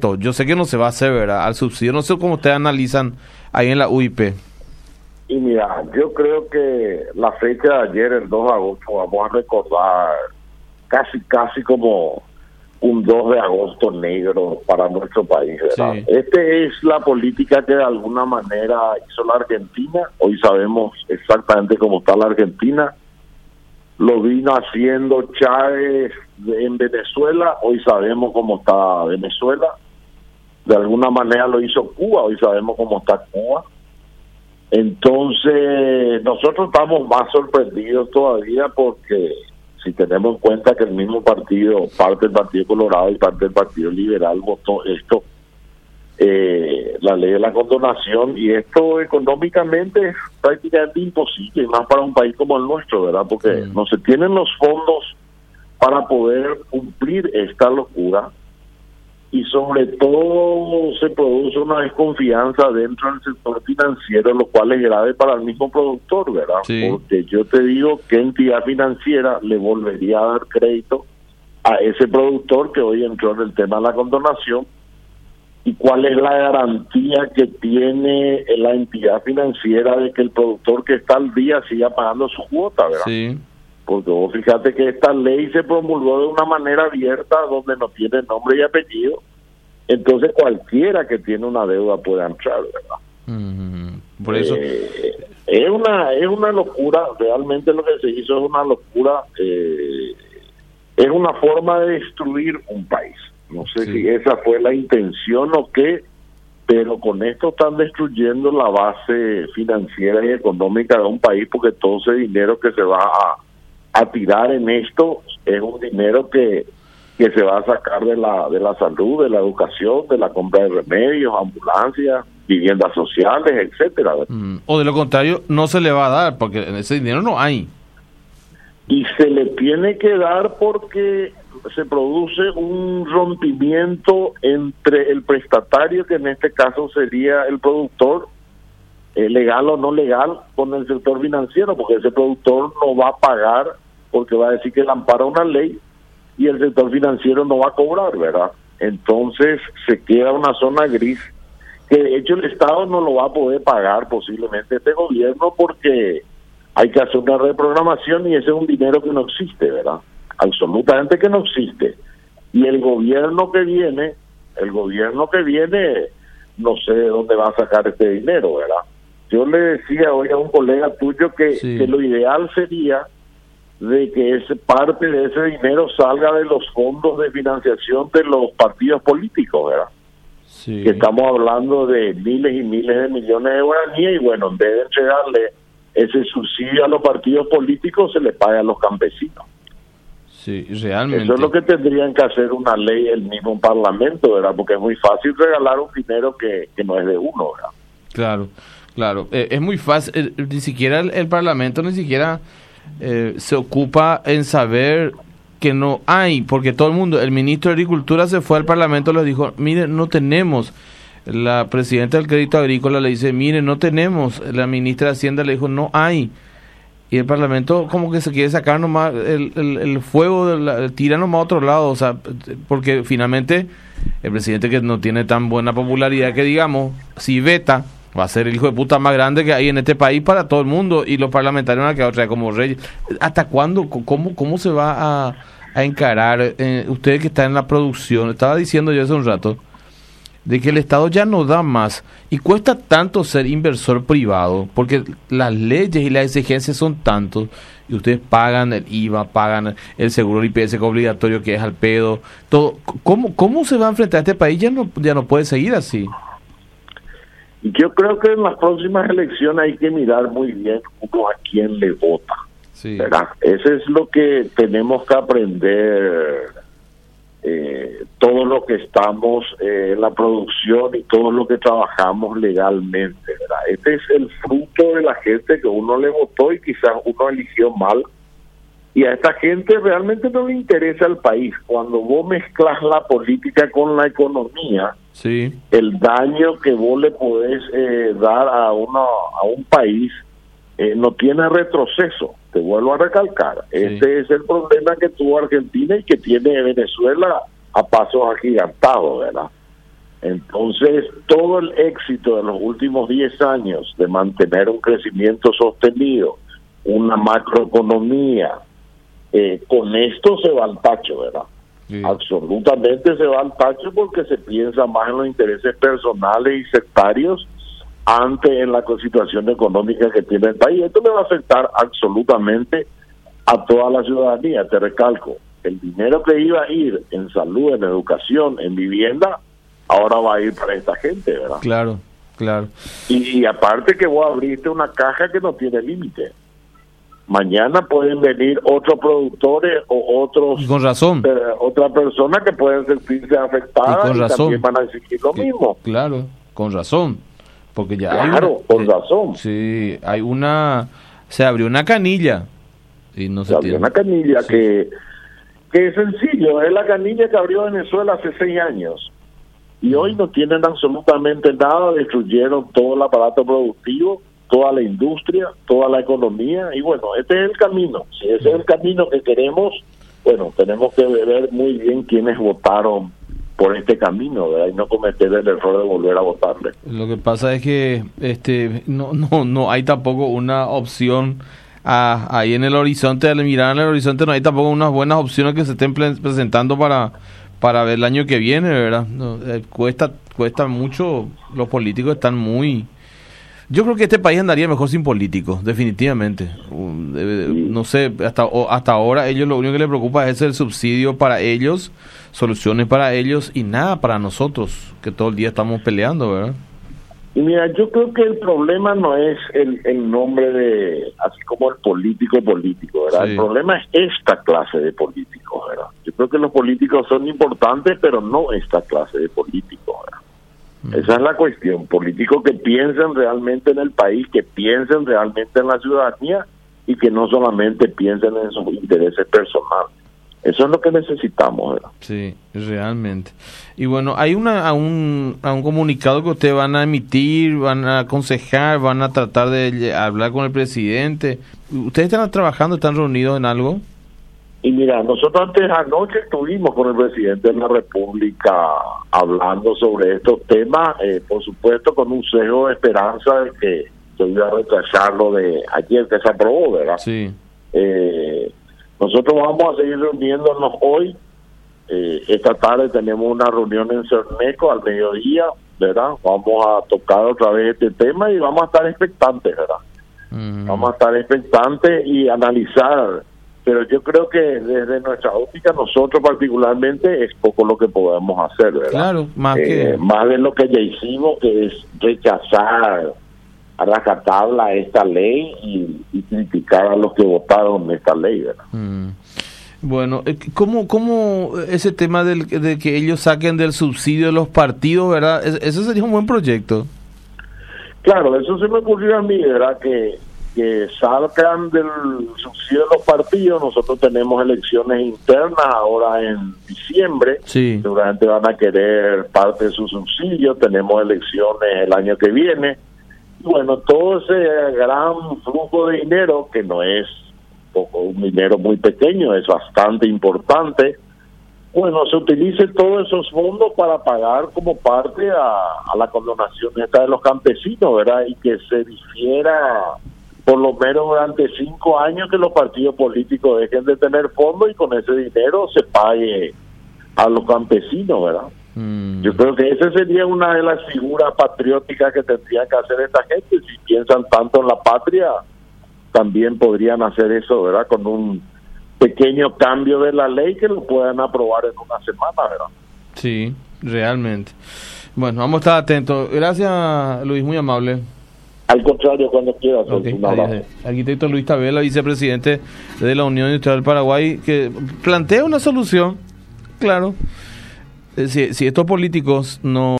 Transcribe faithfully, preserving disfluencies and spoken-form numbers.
veto. Yo sé que no se va a hacer, ¿verdad? Al subsidio. No sé cómo ustedes analizan ahí en la U I P. Y mira, yo creo que la fecha de ayer, el dos de agosto, vamos a recordar casi, casi como un dos de agosto negro para nuestro país, ¿verdad? Sí. Esta es la política que de alguna manera hizo la Argentina. Hoy sabemos exactamente cómo está la Argentina. Lo vino haciendo Chávez en Venezuela, hoy sabemos cómo está Venezuela. De alguna manera lo hizo Cuba, hoy sabemos cómo está Cuba. Entonces, nosotros estamos más sorprendidos todavía porque si tenemos en cuenta que el mismo partido, parte del Partido Colorado y parte del Partido Liberal votó esto, eh, la ley de la condonación, y esto económicamente es prácticamente imposible, y más para un país como el nuestro, ¿verdad? Porque mm. no se tienen los fondos para poder cumplir esta locura, y sobre todo se produce una desconfianza dentro del sector financiero, lo cual es grave para el mismo productor, ¿verdad? Sí. Porque yo te digo, ¿qué entidad financiera le volvería a dar crédito a ese productor que hoy entró en el tema de la condonación? ¿Y cuál es la garantía que tiene la entidad financiera de que el productor que está al día siga pagando su cuota, ¿verdad? Sí. Porque vos fíjate que esta ley se promulgó de una manera abierta donde no tiene nombre y apellido, entonces cualquiera que tiene una deuda puede entrar, ¿verdad? Mm-hmm. Por eso eh, es una es una locura, realmente lo que se hizo es una locura, eh, es una forma de destruir un país. No sé sí. si esa fue la intención o qué, pero con esto están destruyendo la base financiera y económica de un país, porque todo ese dinero que se va a a tirar en esto es un dinero que que se va a sacar de la de la salud, de la educación, de la compra de remedios, ambulancias, viviendas sociales, etcétera. Mm. O de lo contrario, no se le va a dar, porque en ese dinero no hay. Y se le tiene que dar porque se produce un rompimiento entre el prestatario, que en este caso sería el productor, eh, legal o no legal, con el sector financiero, porque ese productor no va a pagar porque va a decir que le ampara una ley, y el sector financiero no va a cobrar, ¿verdad? Entonces se queda una zona gris que de hecho el Estado no lo va a poder pagar posiblemente este gobierno, porque hay que hacer una reprogramación y ese es un dinero que no existe, ¿verdad? Absolutamente que no existe. Y el gobierno que viene, el gobierno que viene, no sé de dónde va a sacar este dinero, ¿verdad? Yo le decía hoy a un colega tuyo que, sí. que lo ideal sería de que ese parte de ese dinero salga de los fondos de financiación de los partidos políticos, ¿verdad? Sí. Que estamos hablando de miles y miles de millones de guaraníes, y bueno, en vez de entregarle ese subsidio a los partidos políticos, se le paga a los campesinos. Sí, realmente. Eso es lo que tendrían que hacer una ley el mismo Parlamento, ¿verdad? Porque es muy fácil regalar un dinero que, que no es de uno, ¿verdad? Claro, claro. Eh, es muy fácil, eh, ni siquiera el, el Parlamento ni siquiera eh, se ocupa en saber que no hay, porque todo el mundo, el ministro de Agricultura se fue al Parlamento y le dijo, mire, no tenemos. La presidenta del Crédito Agrícola le dice, mire, no tenemos. La ministra de Hacienda le dijo, no hay. Y el Parlamento como que se quiere sacar nomás el, el, el fuego, de la, tira nomás a otro lado, o sea, porque finalmente el presidente, que no tiene tan buena popularidad que digamos, si veta, va a ser el hijo de puta más grande que hay en este país para todo el mundo, y los parlamentarios van a quedar otra vez como reyes. ¿Hasta cuándo? ¿Cómo, cómo se va a, a encarar? Eh, usted que está en la producción, estaba diciendo yo hace un rato, de que el Estado ya no da más, y cuesta tanto ser inversor privado, porque las leyes y las exigencias son tantos, y ustedes pagan el I V A, pagan el seguro I P S obligatorio, que es al pedo, todo. ¿Cómo, cómo se va a enfrentar a este país? Ya no, ya no puede seguir así. Yo creo que en las próximas elecciones hay que mirar muy bien uno a quién le vota, sí. ¿verdad? Eso es lo que tenemos que aprender. Eh, todo lo que estamos eh, en la producción y todo lo que trabajamos legalmente, ¿verdad? Este es el fruto de la gente que uno le votó y quizás uno eligió mal, y a esta gente realmente no le interesa el país. Cuando vos mezclas la política con la economía, sí. el daño que vos le podés eh, dar a, una, a un país eh, no tiene retroceso. Te vuelvo a recalcar, sí. este es el problema que tuvo Argentina y que tiene Venezuela a pasos agigantados, ¿verdad? Entonces, todo el éxito de los últimos diez años de mantener un crecimiento sostenido, una macroeconomía, eh, con esto se va al tacho, ¿verdad? Sí. Absolutamente se va al tacho porque se piensa más en los intereses personales y sectarios antes en la situación económica que tiene el país. Esto le va a afectar absolutamente a toda la ciudadanía. Te recalco, el dinero que iba a ir en salud, en educación, en vivienda, ahora va a ir para esta gente, ¿verdad? Claro, claro. Y, y aparte que vos abriste una caja que no tiene límite. Mañana pueden venir otros productores o otros... Y con razón. Eh, otra persona que pueden sentirse afectadas y, con y razón. también van a exigir lo mismo. Claro, con razón. Porque ya claro, hay con una, razón. Eh, sí, hay una... Se abrió una canilla. Y no se, se abrió tiene. una canilla sí. que, que es sencillo. Es la canilla que abrió Venezuela hace seis años. Y hoy no tienen absolutamente nada, destruyeron todo el aparato productivo, toda la industria, toda la economía, y bueno, este es el camino. Si ese es el camino que queremos, bueno, tenemos que ver muy bien quiénes votaron por este camino, ¿verdad? Y no cometer el error de volver a votarle. Lo que pasa es que este no no no hay tampoco una opción a, ahí en el horizonte, al mirar en el horizonte no hay tampoco unas buenas opciones que se estén pre- presentando para para ver el año que viene, ¿verdad? No, eh, cuesta cuesta mucho, los políticos están muy... Yo creo que este país andaría mejor sin políticos, definitivamente. Uh, debe, no sé, hasta o, hasta ahora ellos lo único que les preocupa es el subsidio para ellos, soluciones para ellos y nada para nosotros, que todo el día estamos peleando, ¿verdad? Y mira, yo creo que el problema no es el, el nombre de, así como el político político, ¿verdad? Sí. El problema es esta clase de políticos, ¿verdad? Yo creo que los políticos son importantes, pero no esta clase de políticos, ¿verdad? Mm. Esa es la cuestión, políticos que piensen realmente en el país, que piensen realmente en la ciudadanía y que no solamente piensen en sus intereses personales. Eso es lo que necesitamos, ¿verdad? Sí, realmente. Y bueno, hay una a un, a un comunicado que ustedes van a emitir, van a aconsejar, van a tratar de hablar con el presidente. ¿Ustedes están trabajando, están reunidos en algo? Y mira, nosotros antes anoche estuvimos con el presidente de la República hablando sobre estos temas, eh, por supuesto con un sesgo de esperanza de que se iba a retrasar lo de ayer que se aprobó, ¿verdad? Sí. Eh... Nosotros vamos a seguir reuniéndonos hoy. Eh, esta tarde tenemos una reunión en Cerneco al mediodía, ¿verdad? Vamos a tocar otra vez este tema y vamos a estar expectantes, ¿verdad? Uh-huh. Vamos a estar expectantes y analizar. Pero yo creo que desde nuestra óptica, nosotros particularmente, es poco lo que podemos hacer, ¿verdad? Claro, más eh, que... Más de lo que ya hicimos, que es rechazar a rajatabla esta ley y, y criticar a los que votaron esta ley, ¿verdad? Mm. Bueno, ¿cómo, cómo ese tema del, de que ellos saquen del subsidio de los partidos, verdad? Eso sería un buen proyecto. Claro, eso se me ocurrió a mí, ¿verdad? Que, que salgan del subsidio de los partidos. Nosotros tenemos elecciones internas ahora en diciembre. Sí. Seguramente van a querer parte de su subsidio. Tenemos elecciones el año que viene. Bueno, todo ese gran flujo de dinero, que no es poco, un dinero muy pequeño, es bastante importante, bueno, se utilice todos esos fondos para pagar como parte a, a la condonación esta de los campesinos, ¿verdad? Y que se difiera por lo menos durante cinco años que los partidos políticos dejen de tener fondos y con ese dinero se pague a los campesinos, ¿verdad? Yo creo que esa sería una de las figuras patrióticas que tendría que hacer esta gente. Si piensan tanto en la patria, también podrían hacer eso, ¿verdad? Con un pequeño cambio de la ley que lo puedan aprobar en una semana, ¿verdad? Sí, realmente. Bueno, vamos a estar atentos. Gracias, Luis, muy amable. Al contrario, cuando quieras. Okay, arquitecto Luis Tabela, vicepresidente de la Unión Industrial del Paraguay, que plantea una solución, claro. Si, si estos políticos no